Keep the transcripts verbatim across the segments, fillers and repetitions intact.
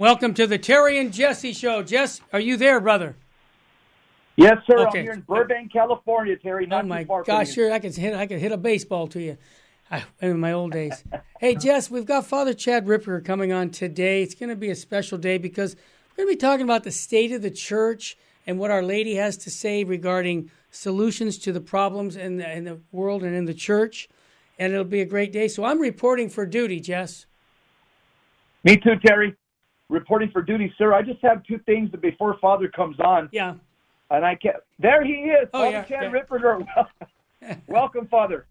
Welcome to the Terry and Jesse Show. Jess, are you there, brother? Yes, sir. Okay. I'm here in Burbank, California, Terry. Not oh my too far gosh, from sure, I could hit I could hit a baseball to you. I, in my old days. Hey, Jess, we've got Father Chad Ripper coming on today. It's going to be a special day because we're going to be talking about the state of the church and what Our Lady has to say regarding solutions to the problems in the, in the world and in the church. And it'll be a great day. So I'm reporting for duty, Jess. Me too, Terry. Reporting for duty, sir. I just have two things before Father comes on. Yeah. And I can't. There he is, Oh, Father yeah, Chad yeah. Ripper. Welcome, Father.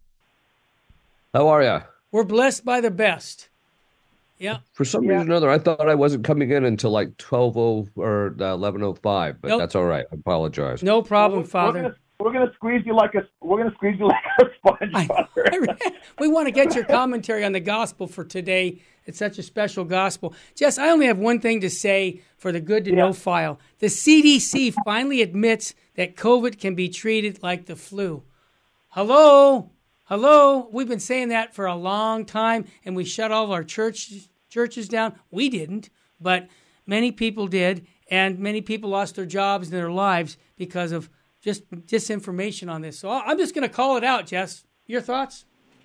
How are you? We're blessed by the best. Yeah. For some Yeah. reason or other, I thought I wasn't coming in until like twelve oh or uh, eleven oh five, but Nope. that's all right. I apologize. No problem, We're- Father. We're gonna, we're gonna squeeze you like a. We're gonna squeeze you like a sponge, I- Father. we want to get your commentary on the gospel for today. It's such a special gospel. Jess, I only have one thing to say for the good to know Yeah. file. The C D C finally admits that COVID can be treated like the flu. Hello? Hello? We've been saying that for a long time, and we shut all of our church, churches down. We didn't, but many people did, and many people lost their jobs and their lives because of just disinformation on this. So I'm just going to call it out, Jess. Your thoughts?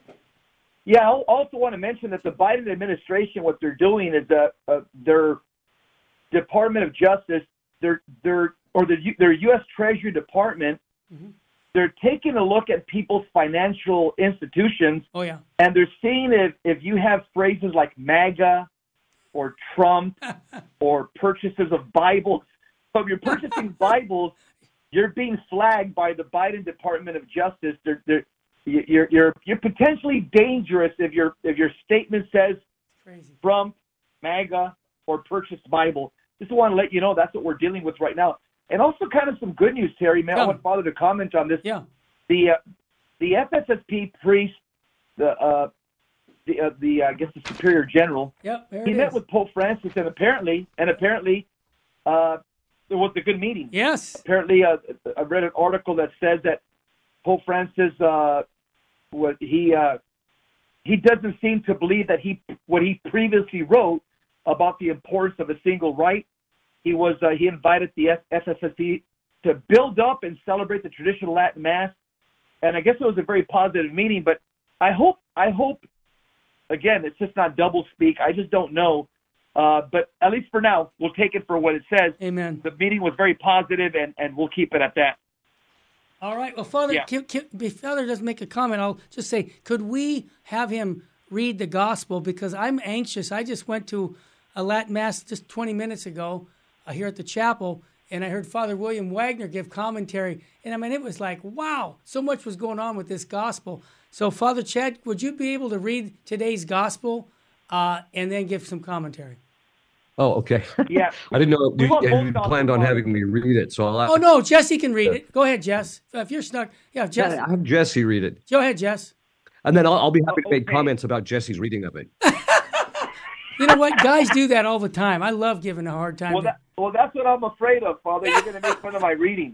Yeah, I also want to mention that the Biden administration, what they're doing is that uh, their Department of Justice, their their or the their U S Treasury Department, Mhm. they're taking a look at people's financial institutions, Oh, yeah. and they're seeing if if you have phrases like MAGA or Trump or purchases of Bibles. So if you're purchasing Bibles, you're being flagged by the Biden Department of Justice. They're, they're, you're you're you're potentially dangerous if your if your statement says Crazy. Trump, MAGA, or purchased Bible. Just want to let you know that's what we're dealing with right now. And also kind of some good news, Terry. Man, I Yeah. want Father to comment on this. Yeah. The uh, the F S S P priest, the uh, the uh, the uh, I guess the Superior General, Yep. There he it met is. with Pope Francis, and apparently and apparently uh, it was a good meeting. Yes. Apparently, uh, I read an article that says that Pope Francis, uh, what he uh, he doesn't seem to believe that he what he previously wrote about the importance of a single rite. He was uh, he invited the F S S P to build up and celebrate the traditional Latin Mass, and I guess it was a very positive meeting. But I hope I hope again it's just not double speak. I just don't know. Uh, but at least for now, we'll take it for what it says. Amen. The meeting was very positive, and, and we'll keep it at that. All right. Well, Father, Yeah. can, can, if Father doesn't make a comment, I'll just say, could we have him read the gospel? Because I'm anxious. I just went to a Latin Mass just twenty minutes ago uh, here at the chapel, and I heard Father William Wagner give commentary. And I mean, it was like, wow, so much was going on with this gospel. So, Father Chad, would you be able to read today's gospel uh, and then give some commentary? Oh, okay. Yeah. I didn't know We you, want both you gospels, planned on Father. having me read it, so I'll. Oh, no, Jesse can read it. Go ahead, Jess. If you're stuck, yeah, Jess. Yeah, have Jesse read it, Go ahead, Jess. and then I'll, I'll be happy to make Okay. comments about Jesse's reading of it. You know what? Guys do that all the time. I love giving a hard time. Well, to- that, well, that's what I'm afraid of, Father. You're going to make fun of my reading.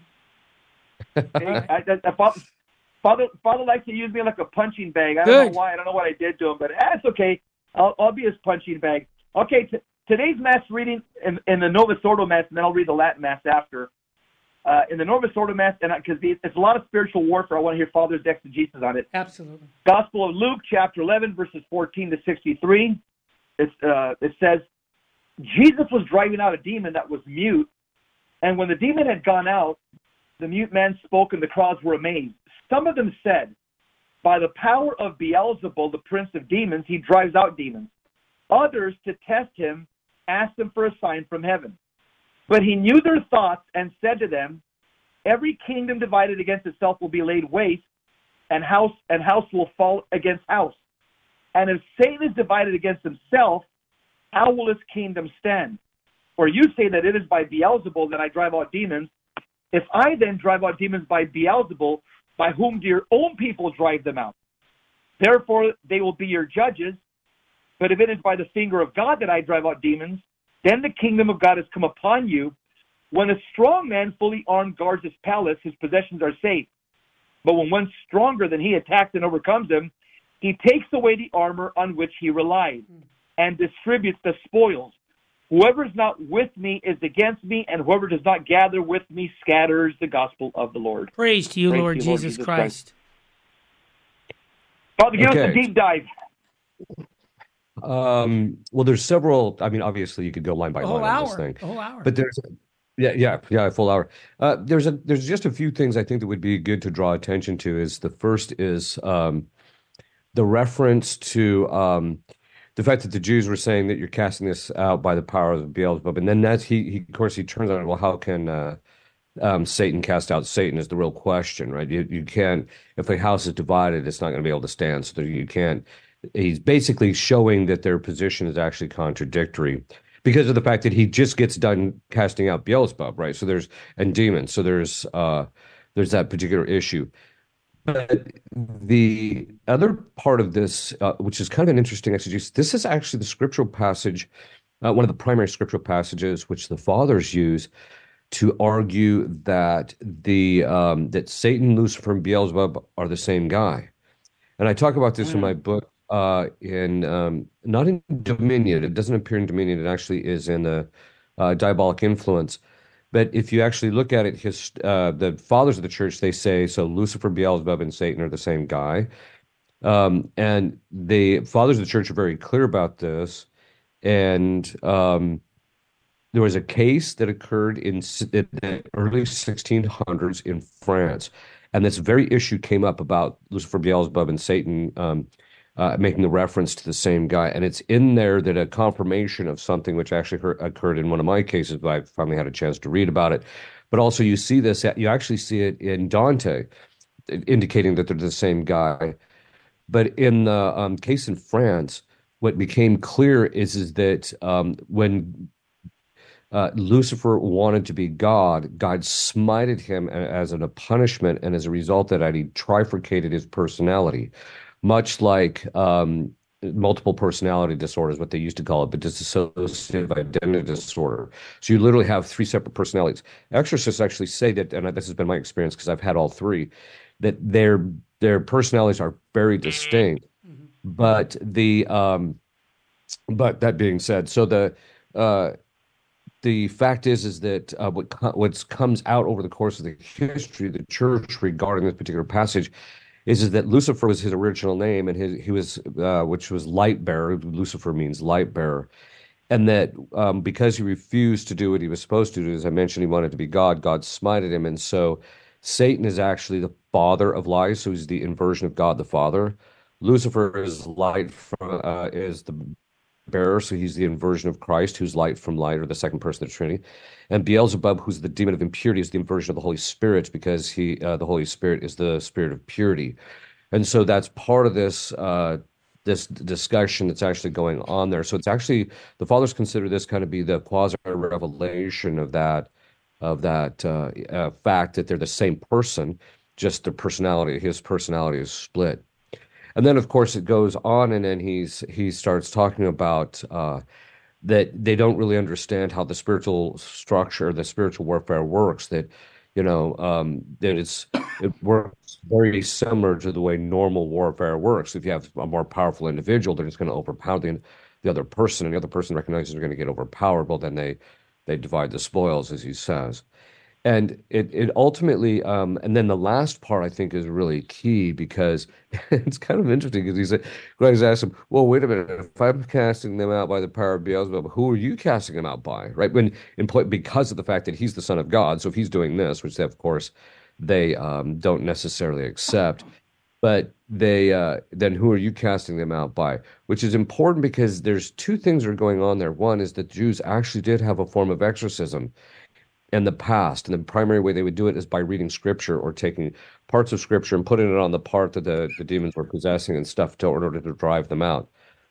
Hey, I, I, I, Father, Father, Father likes to use me like a punching bag. I don't Good. know why. I don't know what I did to him, but that's okay. I'll, I'll be his punching bag. Okay, t- today's Mass reading in, in the Novus Ordo Mass, and then I'll read the Latin Mass after. Uh, in the Novus Ordo Mass, and because it's a lot of spiritual warfare, I want to hear Father's exegesis on it. Absolutely. Gospel of Luke, chapter eleven, verses fourteen to sixty-three. It's, uh, it says, Jesus was driving out a demon that was mute, and when the demon had gone out, the mute man spoke, and the crowds were amazed. Some of them said, by the power of Beelzebul, the prince of demons, he drives out demons. Others, to test him, asked him for a sign from heaven. But he knew their thoughts and said to them, every kingdom divided against itself will be laid waste, and house and house will fall against house. And if Satan is divided against himself, how will his kingdom stand? For you say that it is by Beelzebul that I drive out demons. If I then drive out demons by Beelzebul, by whom do your own people drive them out? Therefore they will be your judges. But if it is by the finger of God that I drive out demons, then the kingdom of God has come upon you. When a strong man fully armed guards his palace, his possessions are safe. But when one stronger than he attacks and overcomes him, he takes away the armor on which he relied and distributes the spoils. Whoever is not with me is against me, and whoever does not gather with me scatters the gospel of the Lord. Praise to you, Praise Lord, to you, Lord Jesus, Jesus Christ. Christ. Father, give us a Okay. deep dive. Um, well, there's several. I mean, obviously, you could go line by The whole line on this hour. thing, The whole hour. but there's, yeah, yeah, yeah, a full hour. Uh, there's a there's just a few things I think that would be good to draw attention to. Is the first is um, the reference to um, the fact that the Jews were saying that you're casting this out by the power of Beelzebub, and then that's he, he of course he turns on it. Well, how can uh, um, Satan cast out Satan is the real question, right? You you can't if a house is divided, it's not going to be able to stand. So there, you can't. He's basically showing that their position is actually contradictory because of the fact that he just gets done casting out Beelzebub, right? So there's and demons. So there's uh, there's that particular issue. But the other part of this, uh, which is kind of an interesting exegesis, this is actually the scriptural passage, uh, one of the primary scriptural passages which the fathers use to argue that the um, that Satan, Lucifer, and Beelzebub are the same guy. And I talk about this in my Mm. book, uh, in um, not in Dominion. It doesn't appear in Dominion. It actually is in the uh, Diabolic Influence. But if you actually look at it, his uh, the fathers of the church, they say so. Lucifer, Beelzebub, and Satan are the same guy. Um, and the fathers of the church are very clear about this. And um, there was a case that occurred in, s- in the early sixteen hundreds in France, and this very issue came up about Lucifer, Beelzebub, and Satan um, uh, making the reference to the same guy. And it's in there that a confirmation of something which actually occur- occurred in one of my cases, but I finally had a chance to read about it. But also, you see this, you actually see it in Dante, indicating that they're the same guy. But in the um, case in France, what became clear is is that um, when uh, Lucifer wanted to be God, God smited him as a punishment, and as a result of that, he trifurcated his personality, much like um, multiple personality disorder is what they used to call it, but dissociative identity disorder. So you literally have three separate personalities. Exorcists actually say that, and this has been my experience because I've had all three, that their their personalities are very distinct. Mm-hmm. But the um, but that being said, so the uh, the fact is is that uh, what co- what's comes out over the course of the history of the church regarding this particular passage is, is that Lucifer was his original name, and his he was uh, which was light bearer. Lucifer means light bearer, and that um, because he refused to do what he was supposed to do, as I mentioned, he wanted to be God. God smited him, and so Satan is actually the father of lies. So he's the inversion of God the Father. Lucifer is light from uh, is the bearer, so he's the inversion of Christ, who's light from light, or the second person of the Trinity. And Beelzebub, who's the demon of impurity, is the inversion of the Holy Spirit, because he, uh, the Holy Spirit, is the spirit of purity. And so that's part of this uh, this discussion that's actually going on there. So it's actually the fathers consider this kind of be the quasi revelation of that of that uh, uh, fact that they're the same person, just their personality, his personality is split. And then, of course, it goes on, and then he's he starts talking about uh, that they don't really understand how the spiritual structure, the spiritual warfare works. That you know um, that it's it works very similar to the way normal warfare works. If you have a more powerful individual, they're just going to overpower the the other person, and the other person recognizes they're going to get overpowered. Well, then they they divide the spoils, as he says. And it it ultimately, um, and then the last part I think is really key, because it's kind of interesting because he said, Greg's asked him, well, wait a minute, if I'm casting them out by the power of Beelzebub, who are you casting them out by? Right? When in pla- because of the fact that he's the son of God, so if he's doing this, which they, of course they um, don't necessarily accept, but they uh, then who are you casting them out by? Which is important because there's two things that are going on there. One is that Jews actually did have a form of exorcism in the past. And the primary way they would do it is by reading scripture or taking parts of scripture and putting it on the part that the, the demons were possessing and stuff to, in order to drive them out.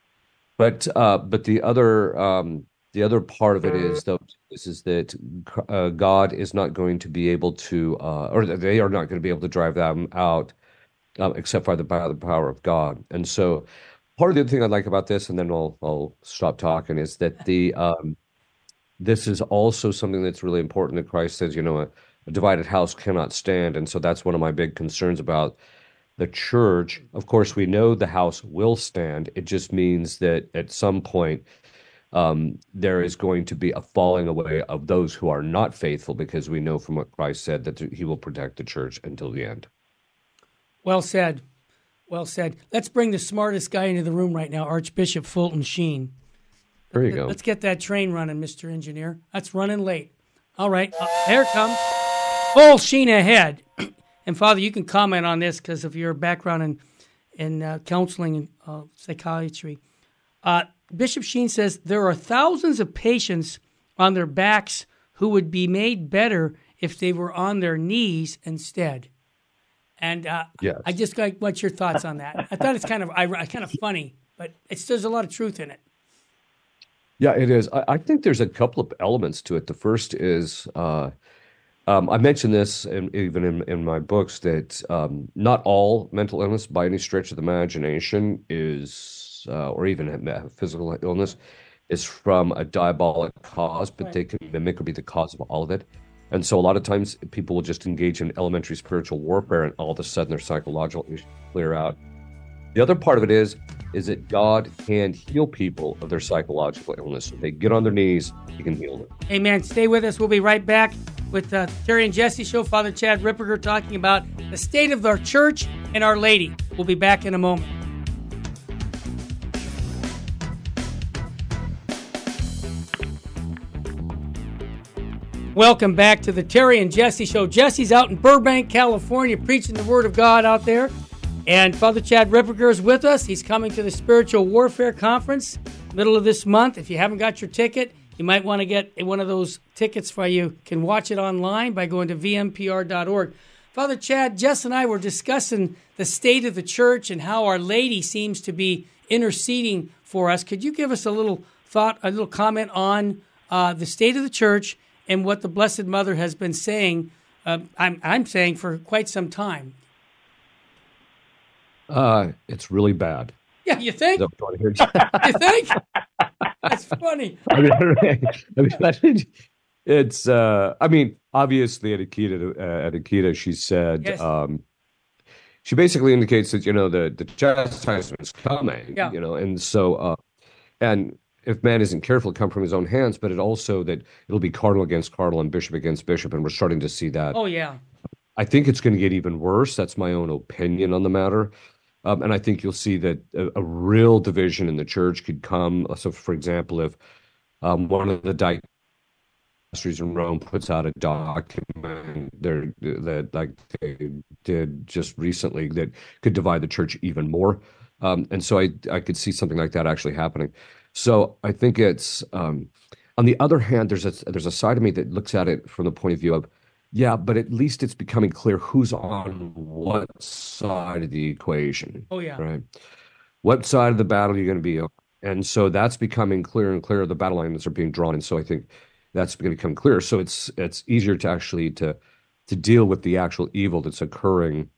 But uh, but the other um, the other part of it is though is, is that uh, God is not going to be able to uh, or they are not going to be able to drive them out um, except by the, by the power of God. And so part of the other thing I like about this, and then I'll I'll stop talking, is that the um, this is also something that's really important that Christ says, you know, a, a divided house cannot stand. And so that's one of my big concerns about the church. Of course, we know the house will stand. It just means that at some point, um, there is going to be a falling away of those who are not faithful, because we know from what Christ said that he will protect the church until the end. Well said. Well said. Let's bring the smartest guy into the room right now, Archbishop Fulton Sheen. There you go. Let's get that train running, Mister Engineer. That's running late. All right. Uh, here it comes. Full Sheen ahead. And Father, you can comment on this because of your background in, in uh, counseling and uh, psychiatry. Uh, Bishop Sheen says there are thousands of patients on their backs who would be made better if they were on their knees instead. And uh, yes. I just got what's your thoughts on that? I thought it's kind of I, kind of funny, but it's there's a lot of truth in it. Yeah, it is. I, I think there's a couple of elements to it. The first is uh, um, I mentioned this in, even in, in my books that um, not all mental illness by any stretch of the imagination is, uh, or even physical illness, is from a diabolic cause, but right. they can mimic or be the cause of all of it. And so a lot of times people will just engage in elementary spiritual warfare and all of a sudden their psychological issues clear out. The other part of it is, is that God can heal people of their psychological illness. If they get on their knees, he can heal them. Amen. Stay with us. We'll be right back with the Terry and Jesse Show. Father Chad Ripperger talking about the state of our church and Our Lady. We'll be back in a moment. Welcome back to the Terry and Jesse Show. Jesse's out in Burbank, California, preaching the Word of God out there. And Father Chad Ripperger is with us. He's coming to the Spiritual Warfare Conference, middle of this month. If you haven't got your ticket, you might want to get one of those tickets for you. You can watch it online by going to v m p r dot org. Father Chad, Jess and I were discussing the state of the church and how Our Lady seems to be interceding for us. Could you give us a little thought, a little comment on uh, the state of the church and what the Blessed Mother has been saying, uh, I'm, I'm saying for quite some time? Uh, it's really bad. Yeah, you think? You think? That's funny. I mean, I mean, it's, uh, I mean, obviously at Akita, uh, at Akita, she said, yes. um, she basically indicates that, you know, the, the chastisement is coming, yeah. you know, and so, uh, and if man isn't careful, it'll come from his own hands, but it also that it'll be cardinal against cardinal and bishop against bishop, and we're starting to see that. Oh, yeah. I think it's going to get even worse. That's my own opinion on the matter. Um, and I think you'll see that a, a real division in the church could come. So, for example, if um, one of the dioceses in Rome puts out a document there that, like they did just recently, that could divide the church even more. Um, and so I, I could see something like that actually happening. So I think it's, um, on the other hand, there's a, there's a side of me that looks at it from the point of view of, yeah, but at least it's becoming clear who's on what side of the equation. Oh, yeah. Right. What side of the battle are you going to be on? And so that's becoming clearer and clearer. The battle lines are being drawn. And so I think that's going to become clear. So it's it's easier to actually to to deal with the actual evil that's occurring.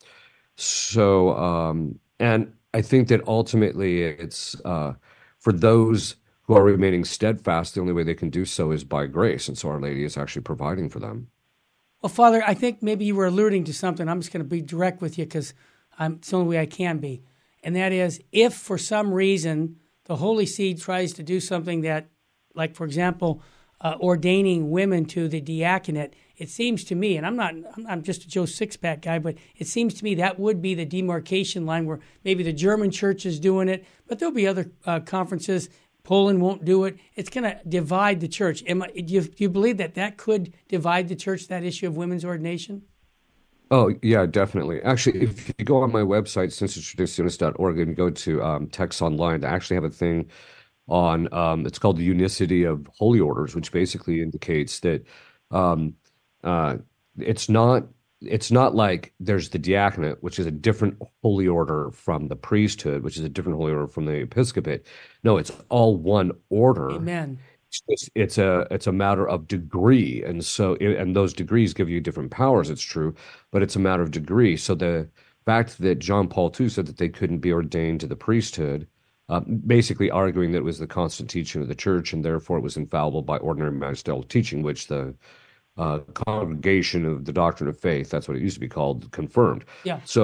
So, um, and I think that ultimately it's uh, for those who are remaining steadfast, the only way they can do so is by grace. And so Our Lady is actually providing for them. Well, Father, I think maybe you were alluding to something. I'm just going to be direct with you because it's the only way I can be. And that is, if for some reason the Holy See tries to do something that, like, for example, uh, ordaining women to the diaconate, it seems to me, and I'm not, I'm just a Joe Sixpack guy, but it seems to me that would be the demarcation line where maybe the German church is doing it, but there'll be other uh, conferences. Poland won't do it. It's going to divide the church. Am I, do, you, do you believe that that could divide the church, that issue of women's ordination? Oh, yeah, definitely. Actually, if you go on my website, sensus traditionis dot org, and go to um, Texts Online, I actually have a thing on, um, it's called the Unicity of Holy Orders, which basically indicates that um, uh, it's not It's not like there's the diaconate, which is a different holy order from the priesthood, which is a different holy order from the episcopate. No, it's all one order. Amen. It's just, it's a it's a matter of degree, and so and those degrees give you different powers. It's true, but it's a matter of degree. So the fact that John Paul the Second said that they couldn't be ordained to the priesthood, uh, basically arguing that it was the constant teaching of the church, and therefore it was infallible by ordinary magisterial teaching, which the Uh, Congregation of the Doctrine of Faith, that's what it used to be called, confirmed. Yeah. So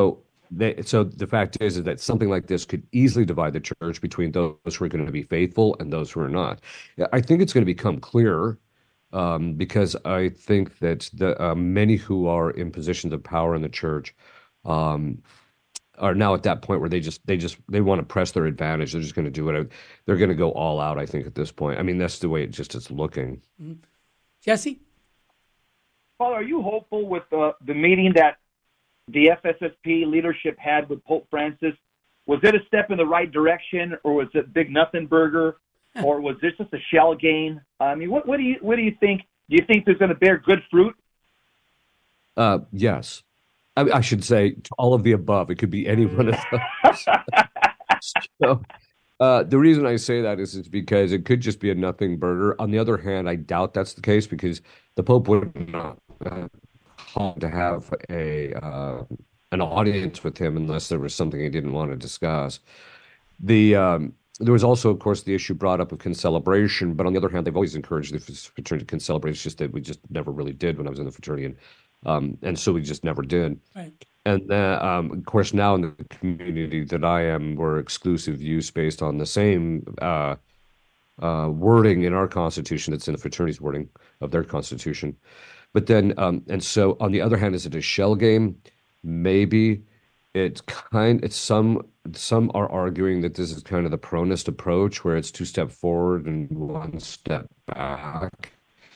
they, so the fact is, is that something like this could easily divide the church between those who are going to be faithful and those who are not. Yeah, I think it's going to become clearer um, because I think that the uh, many who are in positions of power in the church um, are now at that point where they just they just they want to press their advantage. They're just going to do it. They're going to go all out. I think at this point. I mean, that's the way it just is looking. Mm-hmm. Jesse? Father, are you hopeful with uh, the meeting that the F S S P leadership had with Pope Francis? Was it a step in the right direction, or was it big nothing burger, or was this just a shell game? I mean, what, what do you what do you think? Do you think there's going to bear good fruit? Uh, yes. I, I should say all of the above. It could be any one of those. so, uh, the reason I say that is, is because it could just be a nothing burger. On the other hand, I doubt that's the case because the Pope would not uh, call to have a uh, an audience with him unless there was something he didn't want to discuss. The um, There was also, of course, the issue brought up of concelebration, but on the other hand, they've always encouraged the fraternity to concelebrate. It's just that we just never really did when I was in the fraternity, and um, and so we just never did. Right. And then, um, of course, now in the community that I am, we're exclusive use based on the same uh, uh, wording in our constitution that's in the fraternity's wording of their constitution. But then, um, and so on the other hand, is it a shell game? Maybe. It's kind. It's some. Some are arguing that this is kind of the pronist approach, where it's two step forward and one step back,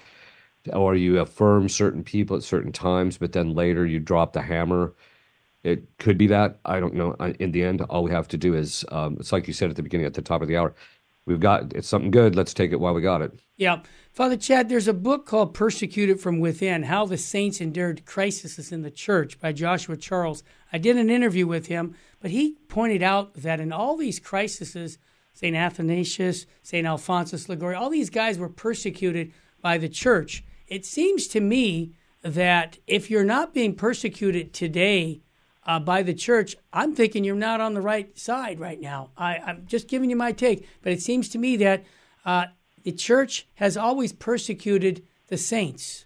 or you affirm certain people at certain times, but then later you drop the hammer. It could be that. I don't know. In the end, all we have to do is, um, it's like you said at the beginning, at the top of the hour, we've got it's something good. Let's take it while we got it. Yeah. Father Chad, there's a book called Persecuted from Within, How the Saints Endured Crises in the Church by Joshua Charles. I did an interview with him, but he pointed out that in all these crises, Saint Athanasius, Saint Alphonsus Liguori, all these guys were persecuted by the church. It seems to me that if you're not being persecuted today uh, by the church, I'm thinking you're not on the right side right now. I, I'm just giving you my take, but it seems to me that uh, the church has always persecuted the saints.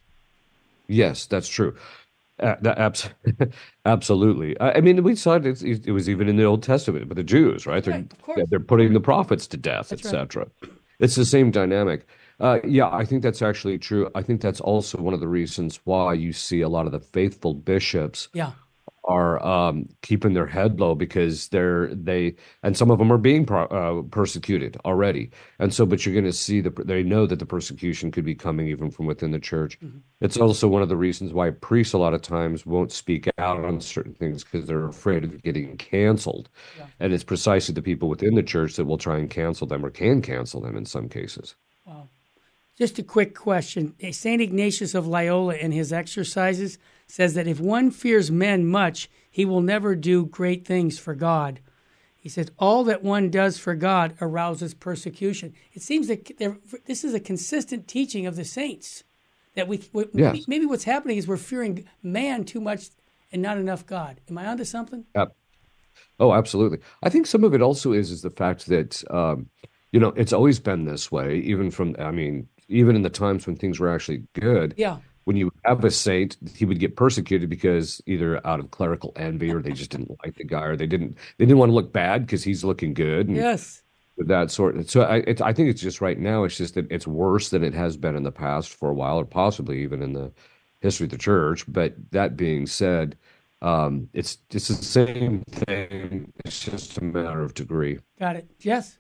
Yes, that's true. Uh, that, abs- absolutely. I, I mean, we saw it. It was even in the Old Testament with the Jews, right? They're, Right, of course. they're putting the prophets to death, That's et cetera. It's the same dynamic. Uh, yeah, I think that's actually true. I think that's also one of the reasons why you see a lot of the faithful bishops Yeah. are um, keeping their head low because they're they and some of them are being pro- uh, persecuted already, and so but you're going to see the they know that the persecution could be coming even from within the church. Mm-hmm. It's also one of the reasons why priests a lot of times won't speak out on certain things because they're afraid of getting canceled, yeah. And it's precisely the people within the church that will try and cancel them or can cancel them in some cases. Wow. Just a quick question. Saint Ignatius of Loyola in his exercises says that if one fears men much, he will never do great things for God. He says all that one does for God arouses persecution. It seems that this is a consistent teaching of the saints. That we, we yes. maybe, maybe what's happening is we're fearing man too much and not enough God. Am I onto something? Uh, oh, absolutely. I think some of it also is is the fact that um, you know it's always been this way, even from I mean. Even in the times when things were actually good, yeah. When you have a saint, he would get persecuted because either out of clerical envy or they just didn't like the guy or they didn't they didn't want to look bad because he's looking good. And yes, with that sort. So I, it, I think it's just right now. It's just that it's worse than it has been in the past for a while, or possibly even in the history of the church. But that being said, um, it's it's the same thing. It's just a matter of degree. Got it. Yes.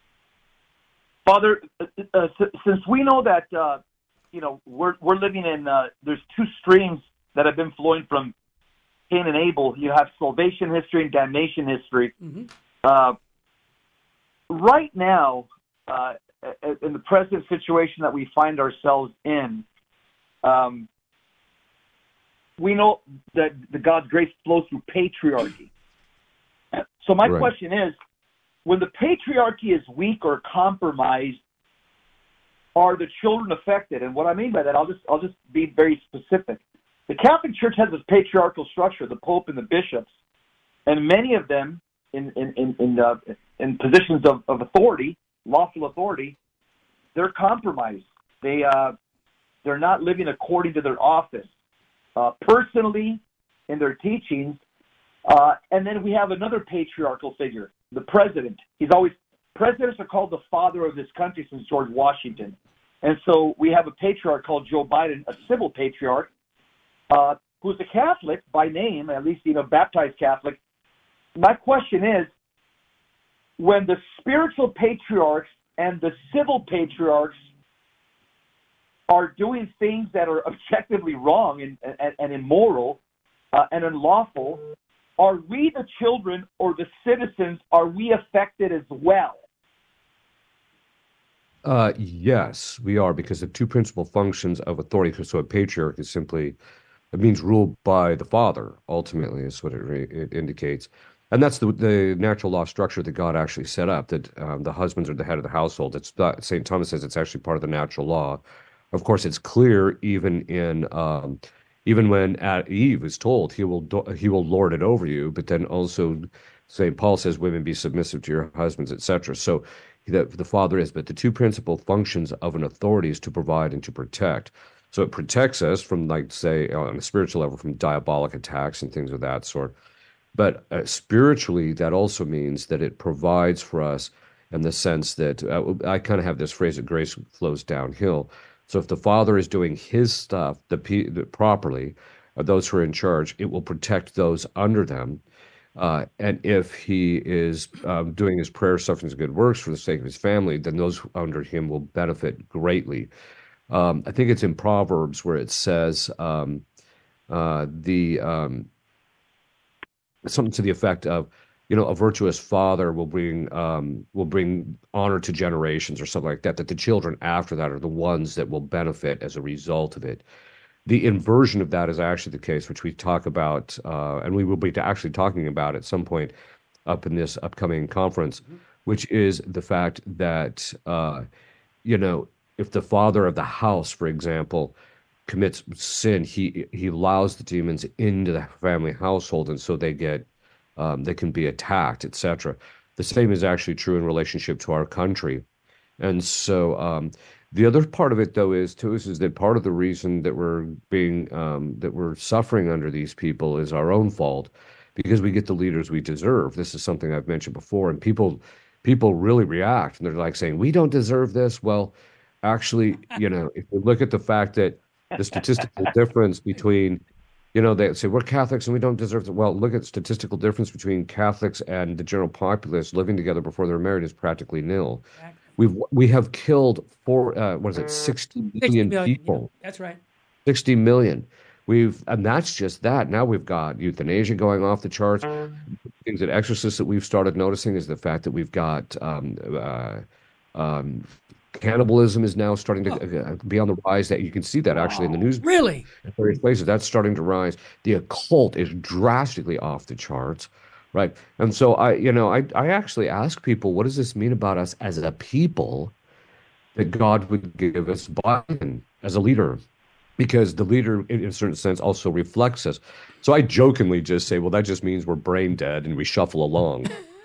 Father, uh, since we know that, uh, you know, we're we're living in, uh, there's two streams that have been flowing from Cain and Abel. You have salvation history and damnation history. Mm-hmm. Uh, right now, uh, in the present situation that we find ourselves in, um, we know that the God's grace flows through patriarchy. So my right. question is, when the patriarchy is weak or compromised, are the children affected? And what I mean by that, I'll just I'll just be very specific. The Catholic Church has this patriarchal structure, the Pope and the bishops, and many of them in in in in, uh, in positions of, of authority, lawful authority, they're compromised. They uh, they're not living according to their office. Uh, personally, in their teachings, Uh, and then we have another patriarchal figure, the president. He's always presidents are called the father of this country since George Washington. And so we have a patriarch called Joe Biden, a civil patriarch, uh, who's a Catholic by name, at least, you know, baptized Catholic. My question is, when the spiritual patriarchs and the civil patriarchs are doing things that are objectively wrong and, and, and immoral uh, and unlawful, are we the children or the citizens, are we affected as well? Uh, yes, we are, because the two principal functions of authority, so a patriarch is simply, it means ruled by the father, ultimately, is what it, re, it indicates. And that's the the natural law structure that God actually set up, that um, the husbands are the head of the household. It's not, Saint Thomas says it's actually part of the natural law. Of course, it's clear even in um, even when at Eve is told he will do, he will lord it over you, but then also Saint Paul says women be submissive to your husbands, et cetera. So the the father is, but the two principal functions of an authority is to provide and to protect. So it protects us from, like, say, on a spiritual level, from diabolic attacks and things of that sort. But uh, spiritually, that also means that it provides for us in the sense that uh, I kind of have this phrase that grace flows downhill. So if the father is doing his stuff the, the properly, uh, those who are in charge, it will protect those under them. Uh, and if he is um, doing his prayer, sufferings, and good works for the sake of his family, then those under him will benefit greatly. Um, I think it's in Proverbs where it says um, uh, the um, something to the effect of, you know, a virtuous father will bring um, will bring honor to generations, or something like that. That the children after that are the ones that will benefit as a result of it. The inversion of that is actually the case, which we talk about, uh, and we will be actually talking about at some point up in this upcoming conference, mm-hmm. which is the fact that uh, you know, if the father of the house, for example, commits sin, he he allows the demons into the family household, and so they get um, they can be attacked, et cetera. The same is actually true in relationship to our country, and so um, the other part of it, though, is too is, is that part of the reason that we're being um, that we're suffering under these people is our own fault, because we get the leaders we deserve. This is something I've mentioned before, and people people really react, and they're like saying, "We don't deserve this." Well, actually, you know, if you look at the fact that the statistical difference between, you know, they say we're Catholics and we don't deserve it. Well, look at the statistical difference between Catholics and the general populace living together before they're married is practically nil. Exactly. We've we have killed four, uh, what is it, sixty million, sixty million people. Yeah, that's right. Sixty million. We've, and that's just that. Now we've got euthanasia going off the charts. Things that exorcists that we've started noticing is the fact that we've got um, uh, um, cannibalism is now starting to oh. be on the rise. That you can see that actually in the news. Really? In various places, that's starting to rise. The occult is drastically off the charts, right? And so I, you know, I, I actually ask people, what does this mean about us as a people, that God would give us Biden as a leader? Because the leader, in a certain sense, also reflects us. So I jokingly just say, well, that just means we're brain dead and we shuffle along.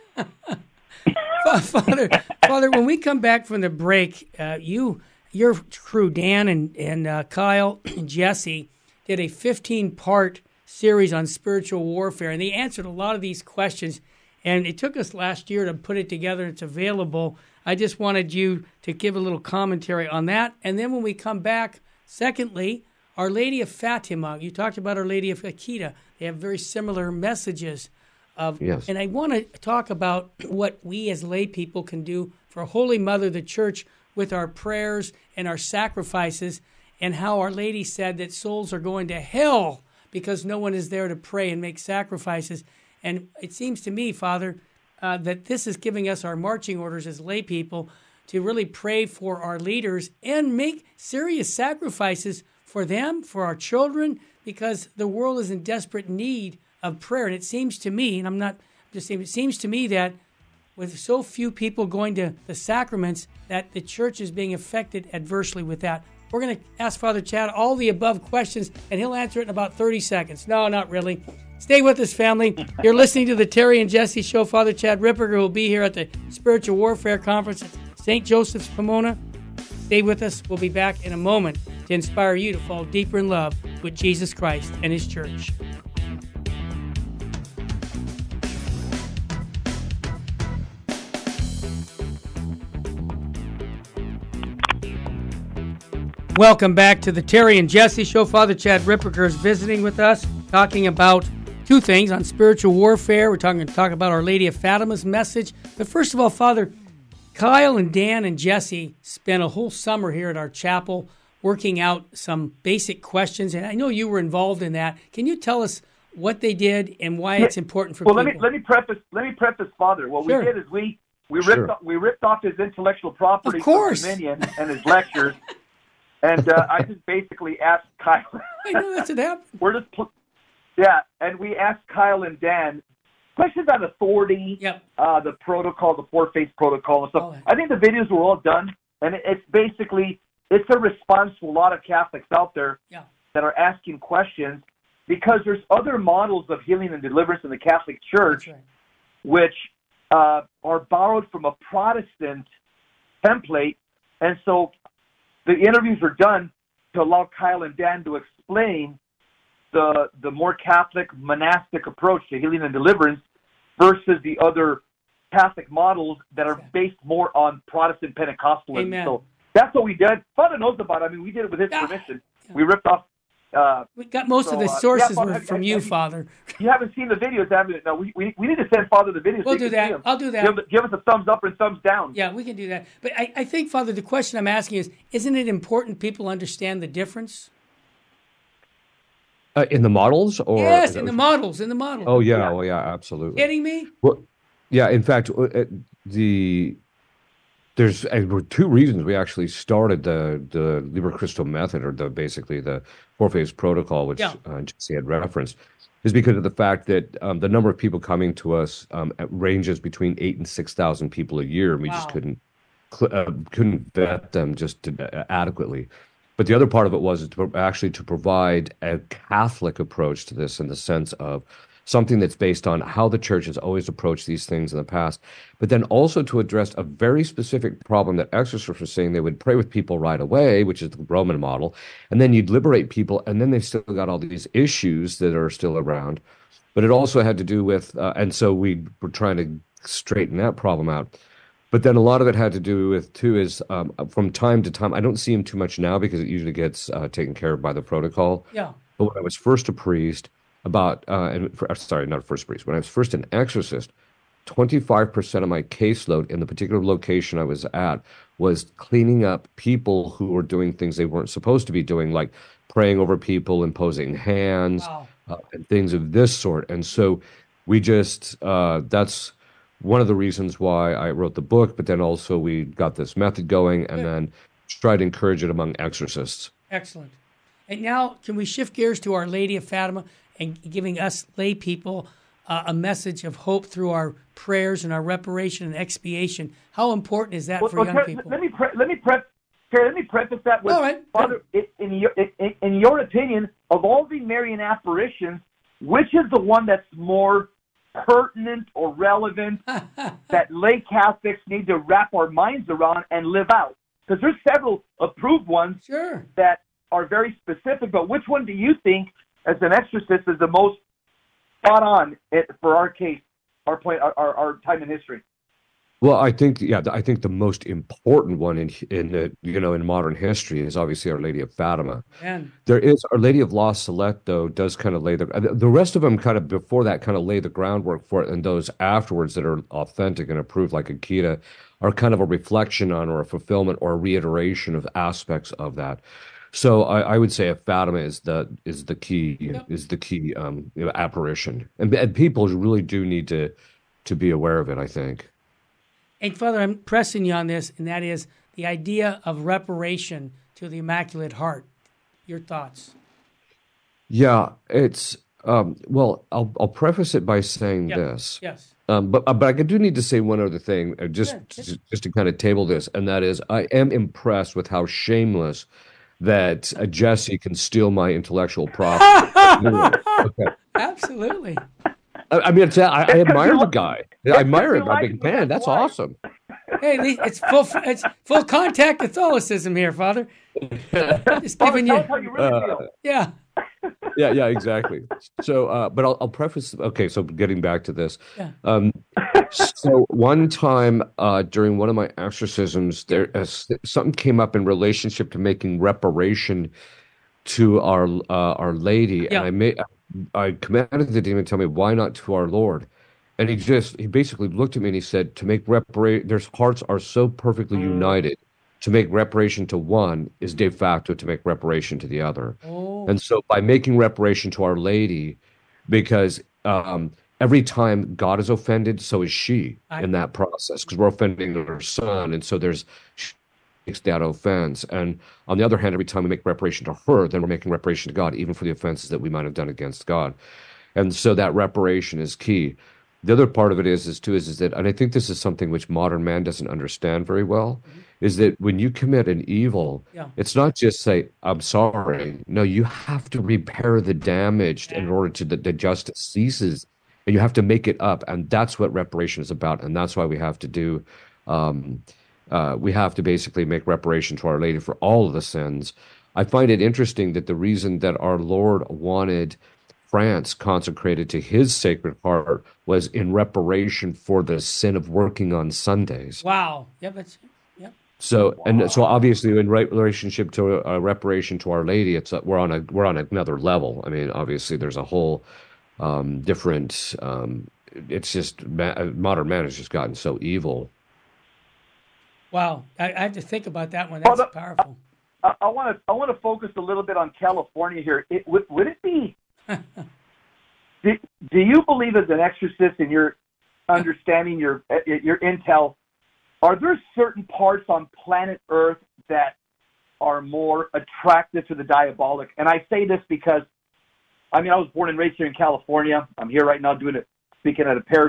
Father, Father, when we come back from the break, uh, you, your crew, Dan and and uh, Kyle and Jesse, did a fifteen-part series on spiritual warfare, and they answered a lot of these questions. And it took us last year to put it together. It's available. I just wanted you to give a little commentary on that. And then when we come back, secondly, Our Lady of Fatima. You talked about Our Lady of Akita. They have very similar messages. Of, yes. And I want to talk about what we as lay people can do for Holy Mother, the Church, with our prayers and our sacrifices, and how Our Lady said that souls are going to hell because no one is there to pray and make sacrifices. And it seems to me, Father, uh, that this is giving us our marching orders as lay people to really pray for our leaders and make serious sacrifices for them, for our children, because the world is in desperate need of prayer. And it seems to me, and I'm not just saying, it seems to me that with so few people going to the sacraments, that the church is being affected adversely with that. We're going to ask Father Chad all the above questions, and he'll answer it in about thirty seconds. No, not really. Stay with us, family. You're listening to the Terry and Jesse Show. Father Chad Ripperger will be here at the Spiritual Warfare Conference at Saint Joseph's, Pomona. Stay with us. We'll be back in a moment to inspire you to fall deeper in love with Jesus Christ and His church. Welcome back to the Terry and Jesse Show. Father Chad Ripperger is visiting with us, talking about two things on spiritual warfare. We're talking talk about Our Lady of Fatima's message. But first of all, Father, Kyle and Dan and Jesse spent a whole summer here at our chapel working out some basic questions, and I know you were involved in that. Can you tell us what they did and why it's important for well, people? Well, let me let me preface let me preface, Father. What sure. we did is we we ripped sure. we ripped off his intellectual property from Dominion and his lectures, and uh, I just basically asked Kyle. I know that's what happened. We're just pl- yeah, and we asked Kyle and Dan questions on authority, yep. uh, the protocol, the four faith protocol, and stuff. Oh, I think the videos were all done, and it, it's basically it's a response to a lot of Catholics out there yeah. that are asking questions. Because there's other models of healing and deliverance in the Catholic Church, right. which uh, are borrowed from a Protestant template. And so the interviews are done to allow Kyle and Dan to explain the the more Catholic monastic approach to healing and deliverance versus the other Catholic models that are based more on Protestant Pentecostalism. Amen. So that's what we did. Father knows about it. I mean, we did it with his yeah. permission. Yeah. We ripped off Uh, we got most so, of the uh, sources yeah, Father, were have, from have, you, have Father. You haven't seen the videos, have you? No, we, we, we need to send Father the videos. We'll so do that. I'll do that. Give, give us a thumbs up and thumbs down. Yeah, we can do that. But I, I think, Father, the question I'm asking is, isn't it important people understand the difference? Uh, in the models? Or yes, in the models, in the models. Oh, yeah, yeah. Well, yeah, absolutely. Kidding me? Well, yeah, in fact, uh, the... There's uh, were two reasons we actually started the the Liber Christo method, or the basically the four phase protocol, which yeah. uh, Jesse had referenced, is because of the fact that um, the number of people coming to us um, ranges between eight and six thousand people a year, and we wow. just couldn't uh, couldn't vet them just to, uh, adequately. But the other part of it was to, actually to provide a Catholic approach to this, in the sense of something that's based on how the church has always approached these things in the past, but then also to address a very specific problem that exorcists were saying. They would pray with people right away, which is the Roman model, and then you'd liberate people, and then they've still got all these issues that are still around. But it also had to do with, uh, and so we were trying to straighten that problem out. But then a lot of it had to do with, too, is um, from time to time, I don't see him too much now because it usually gets uh, taken care of by the protocol. Yeah. But when I was first a priest, about, uh, and for, sorry, not a first priest, when I was first an exorcist, twenty-five percent of my caseload in the particular location I was at was cleaning up people who were doing things they weren't supposed to be doing, like praying over people, imposing hands, wow. uh, and things of this sort. And so we just, uh, that's one of the reasons why I wrote the book, but then also we got this method going, and yeah. then tried to encourage it among exorcists. Excellent. And now, can we shift gears to Our Lady of Fatima and giving us lay people uh, a message of hope through our prayers and our reparation and expiation? How important is that well, for well, young Terry, people? Let me pre- let me pre- Terry, let me preface that with, all right. Father, in your in, in your opinion, of all the Marian apparitions, which is the one that's more pertinent or relevant that lay Catholics need to wrap our minds around and live out? Because there's several approved ones sure. that are very specific, but which one do you think, as an exorcist, is the most spot on it, for our case, our point, our, our, our time in history? Well, I think, yeah, I think the most important one in in the, you know, in modern history is obviously Our Lady of Fatima. Man. There is Our Lady of La Salette, though, does kind of lay the the rest of them kind of before that kind of lay the groundwork for it, and those afterwards that are authentic and approved, like Akita, are kind of a reflection on, or a fulfillment or a reiteration of aspects of that. So I, I would say Fatima is the is the key yep. is the key um, you know, apparition, and, and people really do need to to be aware of it, I think. And Father, I'm pressing you on this, and that is the idea of reparation to the Immaculate Heart. Your thoughts? Yeah, it's um, well. I'll I'll preface it by saying yep. this. Yes. Um, but but I do need to say one other thing, uh, just yeah, just, just to kind of table this, and that is I am impressed with how shameless that uh, Jesse can steal my intellectual property. okay. Absolutely. I, I mean, I, I admire the guy. I admire him. I'm like, man, that's awesome. Hey, it's full it's full contact Catholicism here, Father. Just giving you. How you really feel. Yeah. Yeah, yeah, exactly. So, uh, but I'll, I'll preface. Okay, so getting back to this, Yeah. um, so one time uh, during one of my exorcisms, there uh, something came up in relationship to making reparation to our uh, Our Lady, and Yeah. I made I commanded the demon to tell me why not to our Lord, and he just he basically looked at me and he said to make reparation, their hearts are so perfectly united. To make reparation to one is de facto to make reparation to the other. Oh, And so by making reparation to Our Lady, because um, every time God is offended, so is she I in that process, because we're offending her son. And so there's she takes that offense. And on the other hand, every time we make reparation to her, then we're making reparation to God, even for the offenses that we might have done against God. And so that reparation is key. The other part of it is, is too, is, is that, and I think this is something which modern man doesn't understand very well, mhm. is that when you commit an evil, Yeah. it's not just say, I'm sorry. No, you have to repair the damage in Yeah. order to the, the justice ceases. And you have to make it up. And that's what reparation is about. And that's why we have to do, um, uh, we have to basically make reparation to Our Lady for all of the sins. I find it interesting that the reason that our Lord wanted France consecrated to his Sacred Heart was in reparation for the sin of working on Sundays. Wow. Yep. That's yep. So and so Wow. obviously in right relationship to a reparation to Our Lady, it's a, we're on a we're on another level. I mean, obviously there's a whole um, different. Um, it's just ma modern man has just gotten so evil. Wow. I, I have to think about that one. That's Father, powerful. I want to I want to focus a little bit on California here. It, would, would it be? do, do you believe as an exorcist in your understanding, your your intel, are there certain parts on planet Earth that are more attractive to the diabolic? And I say this because, I mean, I was born and raised here in California. I'm here right now doing it, speaking at a parish.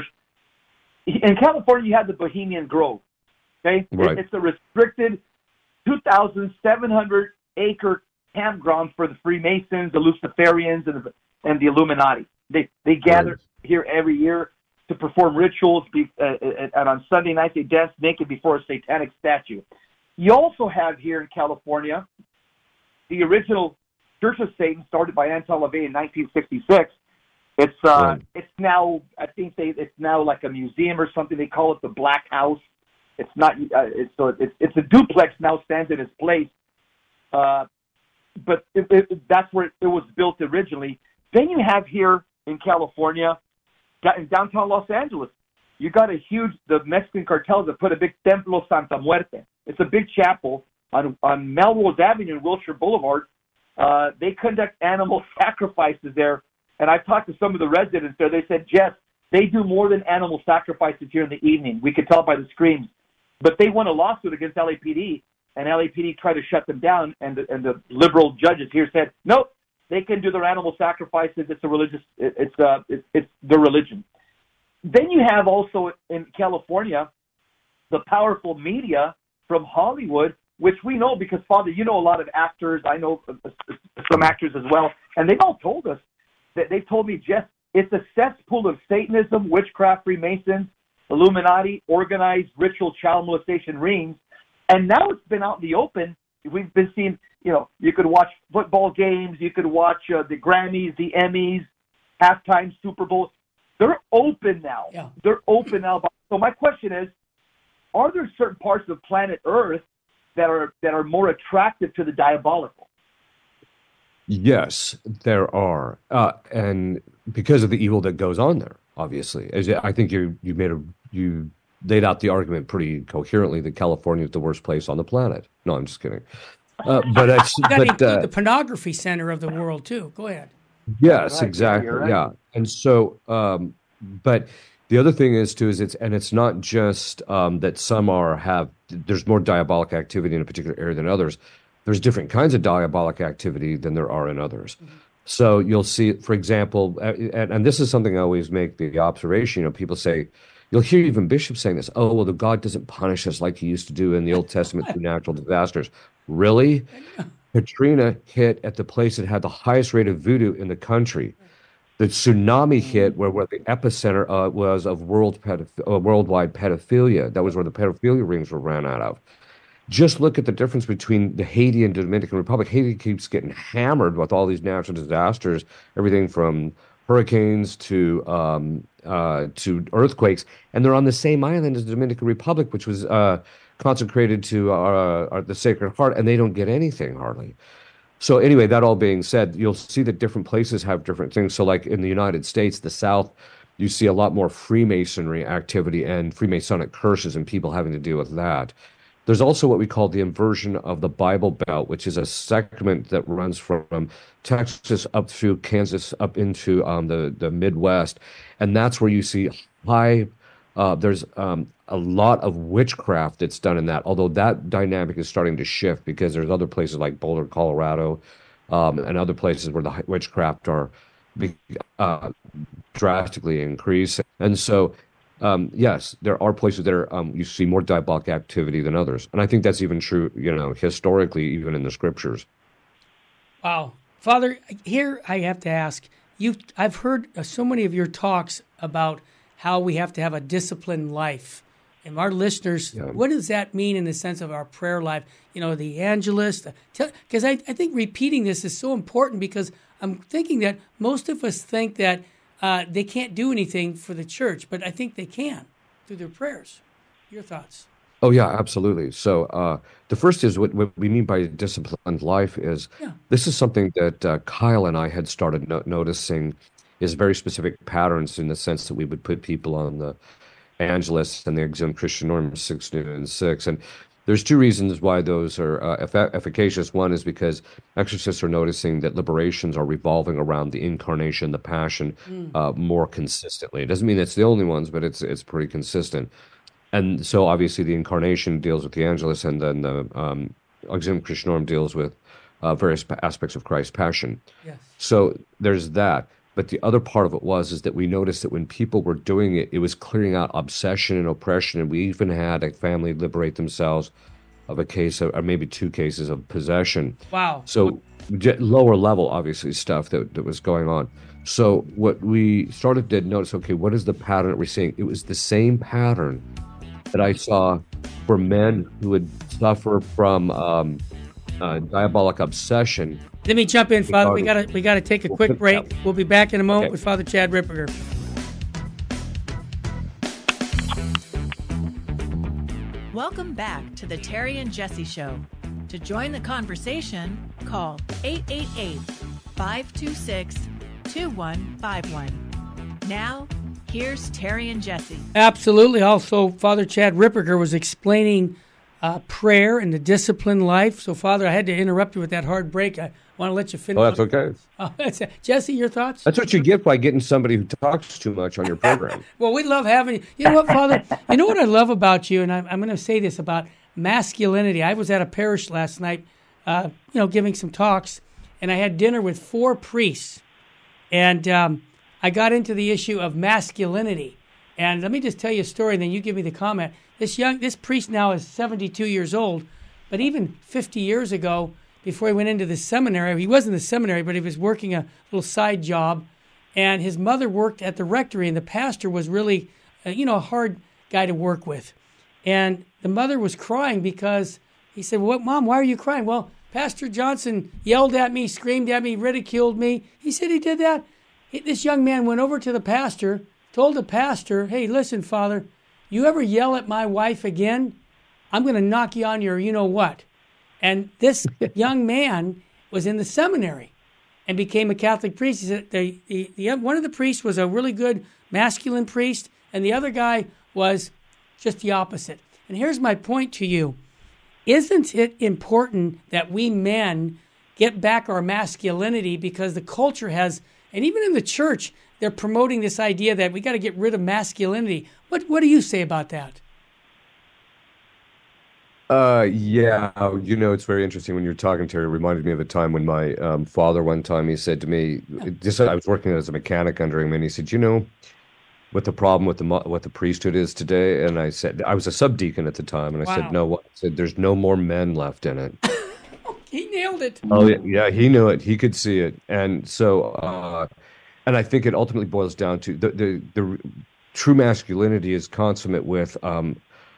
In California, you have the Bohemian Grove. Okay, Right. it, it's a restricted two thousand seven hundred acre campground for the Freemasons, the Luciferians, and the, and the Illuminati. They they gather Right. here every year to perform rituals, be, uh, and on Sunday nights they dance naked before a satanic statue. You also have here in California the original Church of Satan, started by Anton LaVey in nineteen sixty-six. It's uh, Right. it's now I think they it's now like a museum or something. They call it the Black House. It's not uh, it's so it's it's a duplex now, stands in its place. Uh, but it, it, that's where it, it was built originally. Then you have here in California, in downtown Los Angeles, you got a huge, the Mexican cartels have put a big Templo Santa Muerte. It's a big chapel on, on Melrose Avenue and Wilshire Boulevard. Uh, they conduct animal sacrifices there. And I've talked to some of the residents there. They said, Jess, they do more than animal sacrifices here in the evening. We could tell by the screams. But they won a lawsuit against L A P D, and L A P D tried to shut them down, and the, and the liberal judges here said, nope, they can do their animal sacrifices. It's a religious, it, it's uh, it, it's their religion. Then you have also in California the powerful media from Hollywood, which we know because, Father, you know a lot of actors. I know some actors as well, and they've all told us that they've told me, Jeff, it's a cesspool of Satanism, witchcraft, Freemasons, Illuminati, organized ritual child molestation rings, and now it's been out in the open. We've been seeing, you know, you could watch football games, you could watch uh, the Grammys, the Emmys, halftime Super Bowl. They're open now. Yeah. They're open now. So my question is, are there certain parts of planet Earth that are that are more attractive to the diabolical? Yes, there are, uh, and because of the evil that goes on there, obviously, as I think you you made a you laid out the argument pretty coherently that California is the worst place on the planet. No, I'm just kidding. Uh, but it's You got to but include uh, the pornography center of the world too. Go ahead. yes, Right, yeah, you're exactly, right. yeah. And so, um, but the other thing is too is it's and it's not just um, that some are have there's more diabolic activity in a particular area than others. There's different kinds of diabolic activity than there are in others. So you'll see, for example, uh, and, and this is something I always make the observation. You know, people say, you'll hear even bishops saying this. Oh, well, the God doesn't punish us like He used to do in the Old Testament through natural disasters. Really? Katrina hit at the place that had the highest rate of voodoo in the country. The tsunami hit where, where the epicenter uh, was of world pedoph- uh, worldwide pedophilia. That was where the pedophilia rings were ran out of. just look at the difference between the Haiti and Dominican Republic. Haiti keeps getting hammered with all these natural disasters, everything from hurricanes to um, uh, to earthquakes, and they're on the same island as the Dominican Republic, which was uh, consecrated to uh, our, the Sacred Heart, and they don't get anything hardly. So anyway, that all being said, you'll see that different places have different things. So like in the United States, the South, you see a lot more Freemasonry activity and Freemasonic curses and people having to deal with that. There's also what we call the inversion of the Bible Belt, which is a segment that runs from Texas up through Kansas up into um, the, the Midwest. And that's where you see high, uh, there's um, a lot of witchcraft that's done in that, although that dynamic is starting to shift because there's other places like Boulder, Colorado, um, and other places where the witchcraft are uh, drastically increased. And so, um, yes, there are places that are um, you see more diabolic activity than others, and I think that's even true, you know, historically, even in the scriptures. Wow, Father, here I have to ask you. I've heard so many of your talks about how we have to have a disciplined life, and our listeners, yeah. What does that mean in the sense of our prayer life? You know, the Angelus, because I, I think repeating this is so important because I'm thinking that most of us think that uh, they can't do anything for the church, but I think they can through their prayers. Your thoughts? Oh, yeah, absolutely. So uh, the first is what, what we mean by disciplined life is yeah. This is something that uh, Kyle and I had started no- noticing is very specific patterns in the sense that we would put people on the Angelus and the Exum Christianorum six, noon, and six. And there's two reasons why those are uh, eff- efficacious. One is because exorcists are noticing that liberations are revolving around the incarnation, the passion, mm. uh, more consistently. It doesn't mean it's the only ones, but it's it's pretty consistent. And so obviously the incarnation deals with the Angelus, and then the um, Exum Christianorum deals with uh, various aspects of Christ's passion. Yes. So there's that. But the other part of it was is that we noticed that when people were doing it, it was clearing out obsession and oppression. And we even had a family liberate themselves of a case of, or maybe two cases of possession. Wow. So lower level, obviously, stuff that, that was going on. So what we started to notice, okay, what is the pattern that we're seeing? It was the same pattern that I saw for men who would suffer from um, uh, diabolic obsession. Let me jump in, Father. We gotta we gotta take a quick break. We'll be back in a moment okay. with Father Chad Ripperger. Welcome back to the Terry and Jesse Show. To join the conversation, call eight eight eight, five two six, two one five one. Now, here's Terry and Jesse. Absolutely. Also, Father Chad Ripperger was explaining uh, prayer and the disciplined life. So, Father, I had to interrupt you with that hard break. I want to let you finish. Oh, that's okay. Oh, that's, Jesse, your thoughts? That's what you get by getting somebody who talks too much on your program. Well, we love having you. You know what, Father? You know what I love about you, and I'm, I'm going to say this about masculinity. I was at a parish last night, uh, you know, giving some talks, and I had dinner with four priests, and um, I got into the issue of masculinity. And let me just tell you a story, and then you give me the comment. This young, this priest now is seventy-two years old, but even fifty years ago, before he went into the seminary, he was in the seminary, but he was working a little side job, and his mother worked at the rectory, and the pastor was really, uh, you know, a hard guy to work with. And the mother was crying because he said, "What, Mom, why are you crying?" "Well, Pastor Johnson yelled at me, screamed at me, ridiculed me." He said he did that. This young man went over to the pastor, told the pastor, "Hey, listen, Father, you ever yell at my wife again, I'm going to knock you on your you-know-what." And this young man was in the seminary and became a Catholic priest. He said the, the, the, one of the priests was a really good masculine priest, and the other guy was just the opposite. And here's my point to you. Isn't it important that we men get back our masculinity, because the culture has, and even in the church, they're promoting this idea that we got to get rid of masculinity. What what do you say about that? Uh, yeah, you know, it's very interesting when you're talking, Terry. It reminded me of a time when my um, father, one time, he said to me, just I was working as a mechanic under him, and he said, "You know what the problem with the what the priesthood is today?" And I said, I was a subdeacon at the time, and I wow. said, "No, what?" I said, "There's no more men left in it." He nailed it. Oh yeah, yeah, he knew it. He could see it, and so, uh, and I think it ultimately boils down to the the, the true masculinity is consummate with um,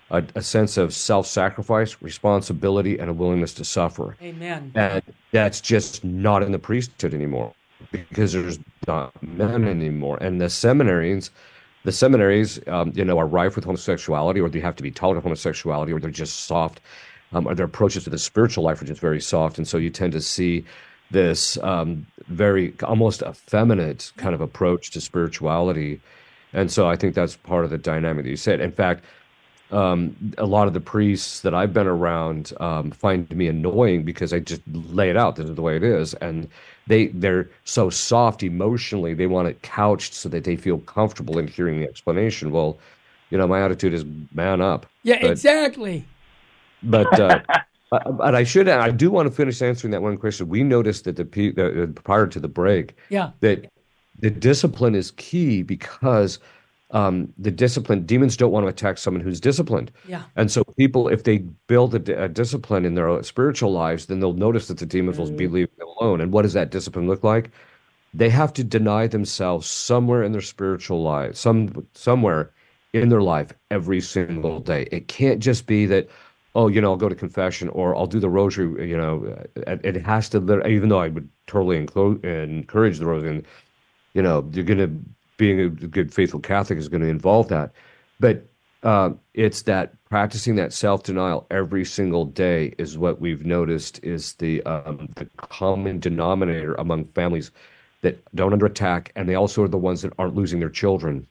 a, a sense of self-sacrifice, responsibility, and a willingness to suffer. Amen. And that's just not in the priesthood anymore because there's not men anymore. And the seminaries, the seminaries, um, you know, are rife with homosexuality, or they have to be taught homosexuality, or they're just soft, um, or their approaches to the spiritual life are just very soft. And so you tend to see this um, very almost effeminate kind of approach to spirituality. And so I think that's part of the dynamic that you said. In fact, um, a lot of the priests that I've been around um, find me annoying because I just lay it out. This is the way it is. And they, they're so soft emotionally. They want it couched so that they feel comfortable in hearing the explanation. Well, you know, my attitude is man up. Yeah, but, exactly. But uh, but I should, I do want to finish answering that one question. We noticed that the, the prior to the break, yeah, that the discipline is key because um, the discipline, demons don't want to attack someone who's disciplined. Yeah. And so people, if they build a, a discipline in their spiritual lives, then they'll notice that the demons mm-hmm. will be leaving them alone. And what does that discipline look like? They have to deny themselves somewhere in their spiritual life, some somewhere in their life every single day. It can't just be that, oh, you know, I'll go to confession or I'll do the rosary, you know, it has to, even though I would totally inclo- encourage the rosary, and, you know, you're going to, being a good faithful Catholic is going to involve that. But uh, it's that practicing that self-denial every single day is what we've noticed is the um, the common denominator among families that don't under attack, and they also are the ones that aren't losing their children.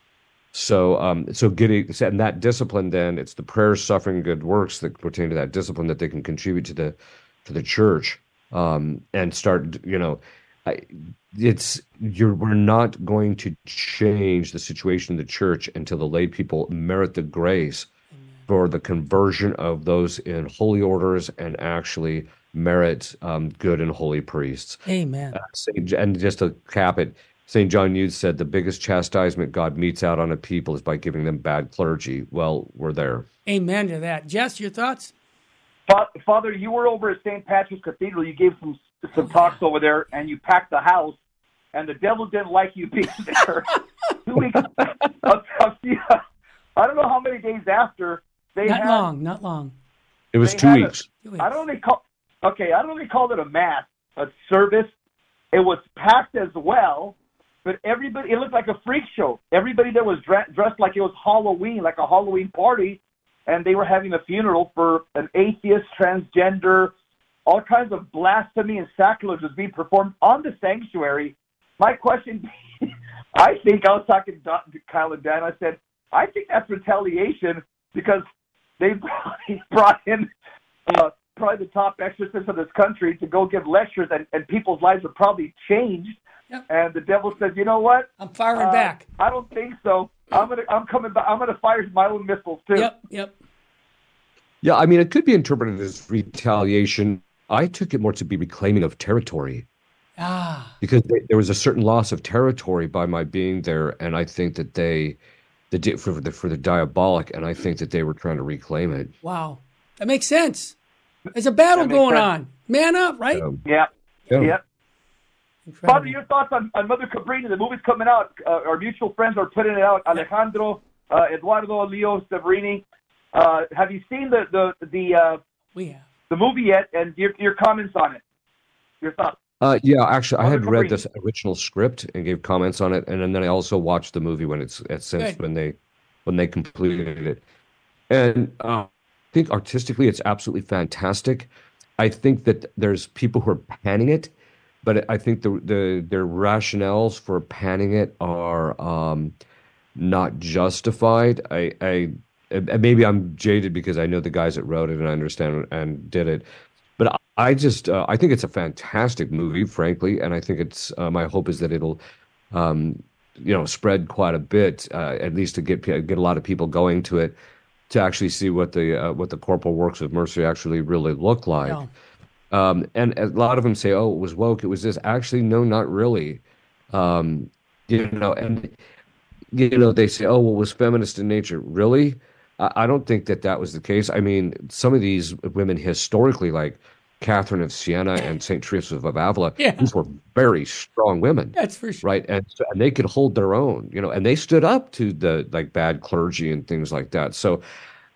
So, um, so getting and that discipline, then it's the prayers, suffering, good works that pertain to that discipline that they can contribute to the to the church, um, and start. You know, I, it's you're we're not going to change the situation in the church until the lay people merit the grace Amen. For the conversion of those in holy orders and actually merit um, good and holy priests. Amen. Uh, and just to cap it. Saint John Eudes said the biggest chastisement God metes out on a people is by giving them bad clergy. Well, we're there. Amen to that. Jess, your thoughts? Father, you were over at Saint Patrick's Cathedral. You gave some some talks over there, and you packed the house, and the devil didn't like you being there. Two weeks, I'll, I'll see, I don't know how many days after. They not had, long, not long. It was two weeks. A, I don't know. They call, okay, I don't know. They called it a mass, a service. It was packed as well. But everybody, it looked like a freak show. Everybody there was dre- dressed like it was Halloween, like a Halloween party, and they were having a funeral for an atheist, transgender, all kinds of blasphemy and sacrilege was being performed on the sanctuary. My question, I think, I was talking to Kyle and Dan, I said, I think that's retaliation because they brought, brought in uh, probably the top exorcists of this country to go give lectures, and, and people's lives were probably changed. Yep. And the devil says, "You know what? I'm firing uh, back. I don't think so. I'm gonna, I'm coming back. I'm gonna fire my own missiles too." Yep, yep. Yeah, I mean, it could be interpreted as retaliation. I took it more to be reclaiming of territory. Ah. Because they, there was a certain loss of territory by my being there, and I think that they, the for the for the diabolic, and I think that they were trying to reclaim it. Wow, that makes sense. There's a battle going sense. on. Man up, right? Um, yeah, yeah. yeah. Incredible. Father, your thoughts on, on Mother Cabrini? The movie's coming out. Uh, our mutual friends are putting it out. Alejandro, uh, Eduardo, Leo, Severini. Uh, have you seen the the the uh, we have the movie yet? And your your comments on it. Your thoughts. Uh, yeah, actually, Mother I had Cabrini. read this original script and gave comments on it, and, and then I also watched the movie when it's, it's since Good. when they when they completed it. And uh, I think artistically, it's absolutely fantastic. I think that there's people who are panning it. But I think the the their rationales for panning it are um, not justified. I, I maybe I'm jaded because I know the guys that wrote it and I understand and did it. But I just uh, I think it's a fantastic movie, frankly, and I think it's uh, my hope is that it'll um, you know spread quite a bit, uh, at least to get get a lot of people going to it to actually see what the uh, what the corporal works of mercy actually really look like. Yeah. Um, and a lot of them say, "Oh, it was woke. It was this." Actually, no, not really. Um, you know, and you know they say, "Oh, well, it was feminist in nature." Really, I, I don't think that that was the case. I mean, some of these women historically, like Catherine of Siena and Saint Teresa of Avila, Yeah. these were very strong women, That's for sure. right? And so, and they could hold their own, you know, and they stood up to the like bad clergy and things like that. So.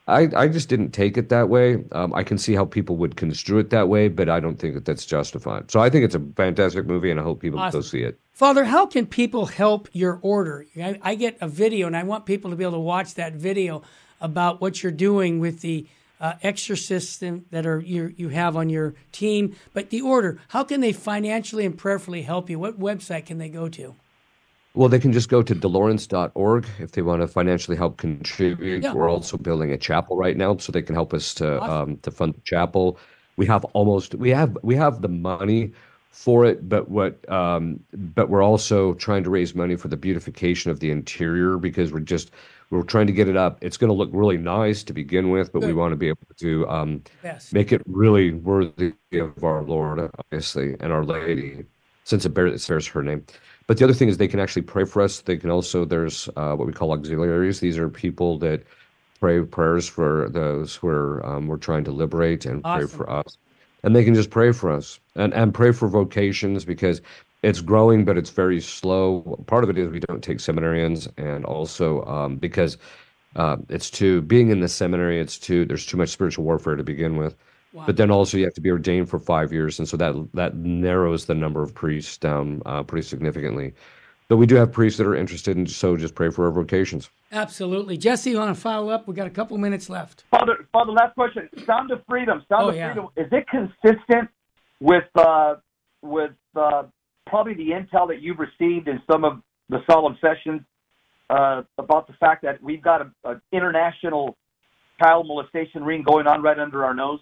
I, I just didn't take it that way. Um, I can see how people would construe it that way, but I don't think that that's justified. So I think it's a fantastic movie, and I hope people Awesome. go see it. Father, how can people help your order? I, I get a video, and I want people to be able to watch that video about what you're doing with the uh, exorcists that are you you have on your team. But the order, how can they financially and prayerfully help you? What website can they go to? Well, they can just go to delorence dot org if they want to financially help contribute. Yeah. We're also building a chapel right now, so they can help us to Awesome. um, to fund the chapel. We have almost we have we have the money for it, but what um, but we're also trying to raise money for the beautification of the interior because we're just we're trying to get it up. It's going to look really nice to begin with, but Good. we want to be able to um, Yes. make it really worthy of our Lord, obviously, and Our Lady, since it bears, it bears her name. But the other thing is they can actually pray for us. They can also, there's uh, what we call auxiliaries. These are people that pray prayers for those who are, um, we're trying to liberate and pray Awesome. for us. And they can just pray for us and, and pray for vocations because it's growing, but it's very slow. Part of it is we don't take seminarians, and also um, because uh, it's too, being in the seminary, it's too, there's too much spiritual warfare to begin with. Wow. But then also you have to be ordained for five years, and so that that narrows the number of priests down uh, pretty significantly. But we do have priests that are interested, and so just pray for our vocations. Absolutely. Jesse, you want to follow up? We got a couple minutes left. Father, Father, last question. Sound of Freedom. Sound Oh, of yeah. Freedom. Is it consistent with uh, with uh, probably the intel that you've received in some of the solemn sessions uh, about the fact that we've got an international child molestation ring going on right under our nose?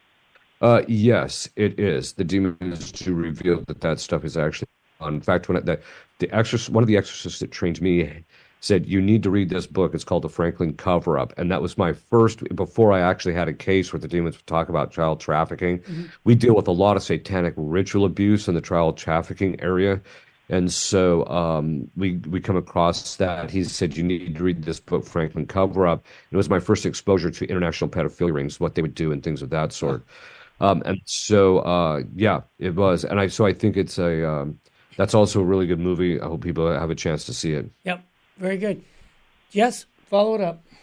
Uh, yes, it is. The demon is to reveal that that stuff is actually on. In fact, when it, the the exorcist, one of the exorcists that trained me said, "You need to read this book. It's called The Franklin Cover-Up," and that was my first. Before I actually had a case where the demons would talk about child trafficking, mm-hmm. we deal with a lot of satanic ritual abuse in the child trafficking area. And so um, we we come across that. He said, you need to read this book, Franklin Cover-Up. And it was my first exposure to international pedophilia rings, what they would do and things of that sort. Um, and so, uh, yeah, it was. And I so I think it's a um, that's also a really good movie. I hope people have a chance to see it. Yep, very good. Yes, follow it up.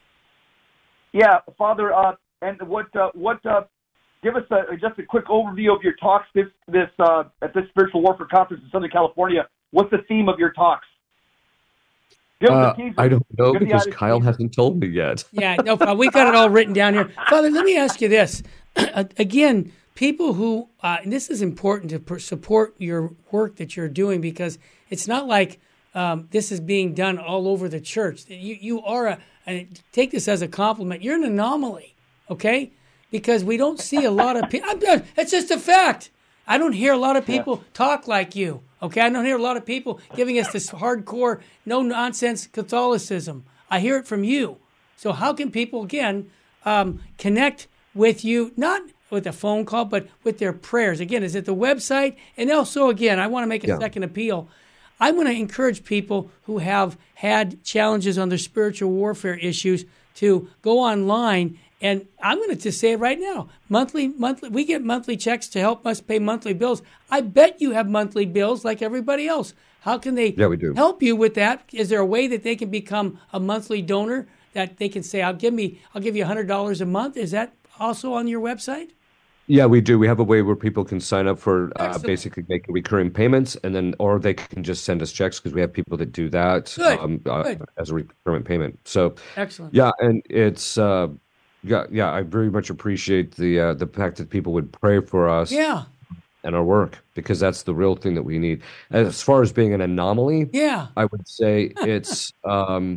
Yeah, Father, uh, and what uh, what uh, give us a, just a quick overview of your talks this this uh, at this Spiritual Warfare Conference in Southern California. What's the theme of your talks? Give us Uh, a teaser. I don't know Give the because audience Kyle teaser. hasn't told me yet. Yeah, no problem. We got it all written down here. Father, let me ask you this. Again, people who, uh, and this is important to per- support your work that you're doing because it's not like um, this is being done all over the church. You, you are, a, and take this as a compliment, you're an anomaly, okay? Because we don't see a lot of people. It's just a fact. I don't hear a lot of people yeah. talk like you, okay? I don't hear a lot of people giving us this hardcore, no-nonsense Catholicism. I hear it from you. So how can people, again, um, connect with you, not with a phone call, but with their prayers? Again, is it the website? And also, again, I want to make a Yeah. second appeal. I want to encourage people who have had challenges on their spiritual warfare issues to go online. And I'm going to just say it right now. Monthly, monthly, we get monthly checks to help us pay monthly bills. I bet you have monthly bills like everybody else. How can they Yeah, we do. help you with that? Is there a way that they can become a monthly donor that they can say, I'll give me, I'll give you one hundred dollars a month? Is that also on your website? Yeah, we do. We have a way where people can sign up for uh, Excellent. basically make recurring payments, and then or they can just send us checks because we have people that do that Good, um, uh, good. as a recurring payment. So, Excellent. yeah, and it's uh, yeah, yeah. I very much appreciate the uh, the fact that people would pray for us Yeah, and our work because that's the real thing that we need. As far as being an anomaly, yeah. I would say it's. Um,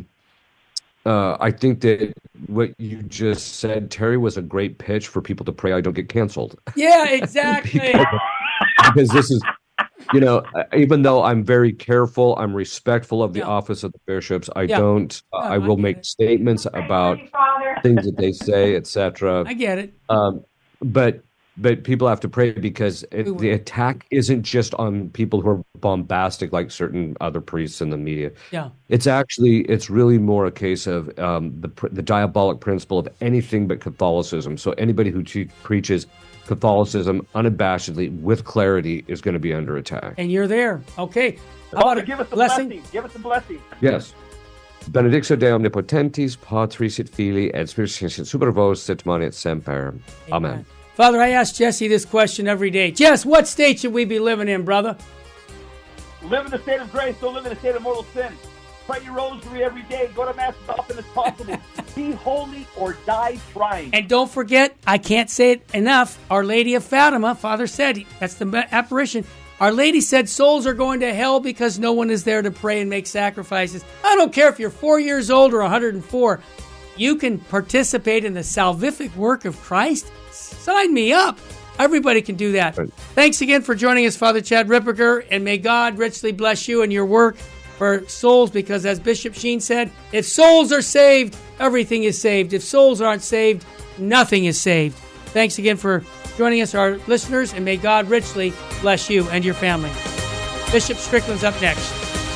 Uh, I think that what you just said, Terry, was a great pitch for people to pray I don't get canceled. Yeah, exactly. because, because this is, you know, even though I'm very careful, I'm respectful of the Yeah. office of the bishops. I Yeah. don't. Uh, No, I I will get make it. statements about things that they say, et cetera. I get it. Um, but but people have to pray because We it, will. the attack isn't just on people who are bombastic like certain other priests in the media. Yeah. It's actually, it's really more a case of um, the pr- the diabolic principle of anything but Catholicism. So anybody who te- preaches Catholicism unabashedly with clarity is going to be under attack. And you're there. Okay. How Father, about give a us a blessing? blessing. Give us a blessing. Yes. Benedictio Dei omnipotentis, Patris et Filii et Spiritus et super vos et manet semper. Amen. Amen. Father, I ask Jesse this question every day. Jess, what state should we be living in, brother? Live in the state of grace, don't live in the state of mortal sin. Pray your rosary every day. Go to Mass as often as possible. Be holy or die trying. And don't forget, I can't say it enough, Our Lady of Fatima, Father said, that's the apparition. Our Lady said souls are going to hell because no one is there to pray and make sacrifices. I don't care if you're four years old or one hundred four. You can participate in the salvific work of Christ. Sign me up. Everybody can do that. Right. Thanks again for joining us, Father Chad Ripperger, and may God richly bless you and your work for souls, because as Bishop Sheen said, if souls are saved, everything is saved. If souls aren't saved, nothing is saved. Thanks again for joining us, our listeners, and may God richly bless you and your family. Bishop Strickland's up next.